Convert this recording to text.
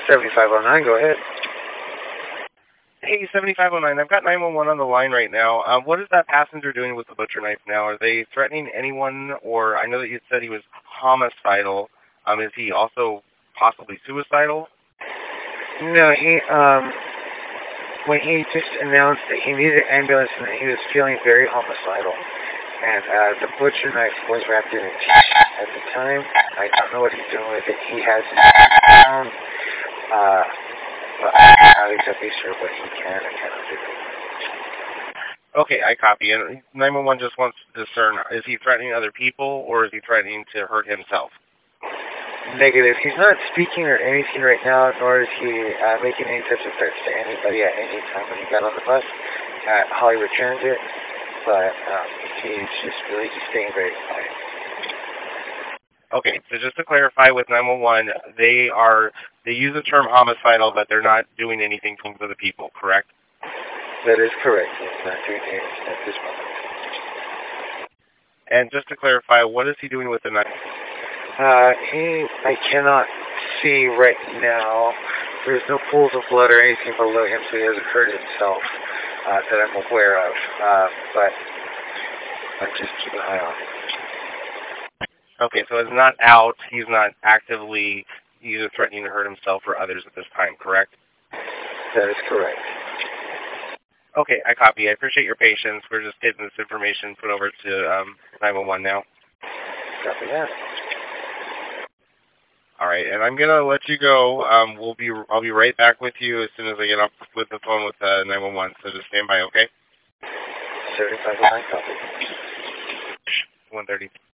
7509, go ahead. Hey, 7509, I've got 911 on the line right now. What is that passenger doing with the butcher knife now? Are they threatening anyone, or I know that you said he was homicidal. Is he also possibly suicidal? No, when he just announced that he needed an ambulance and that he was feeling very homicidal, and the butcher knife was wrapped in a t-shirt at the time. I don't know what he's doing with it. He has it down, but I'm not exactly sure what he can or cannot do. Okay, I copy. And 911 just wants to discern, is he threatening other people, or is he threatening to hurt himself? Negative. He's not speaking or anything right now, nor is he making any types of threats to anybody at any time when he got on the bus at Hollywood Transit, but he's just really just staying very quiet. Okay, so just to clarify with 911, they use the term homicidal, but they're not doing anything to other people, correct? That is correct. He's not doing anything at this moment. And just to clarify, what is he doing with the knife? I cannot see right now. There's no pools of blood or anything below him, so he hasn't hurt himself that I'm aware of. But I just keep an eye on him. Okay, so it's not out. He's not actively either threatening to hurt himself or others at this time, correct? That is correct. Okay, I copy. I appreciate your patience. We're just getting this information put over to 911 now. Copy that. All right, and I'm gonna let you go. I'll be right back with you as soon as I get off with the phone with 911. So just stand by, okay? 7509, copy. 130.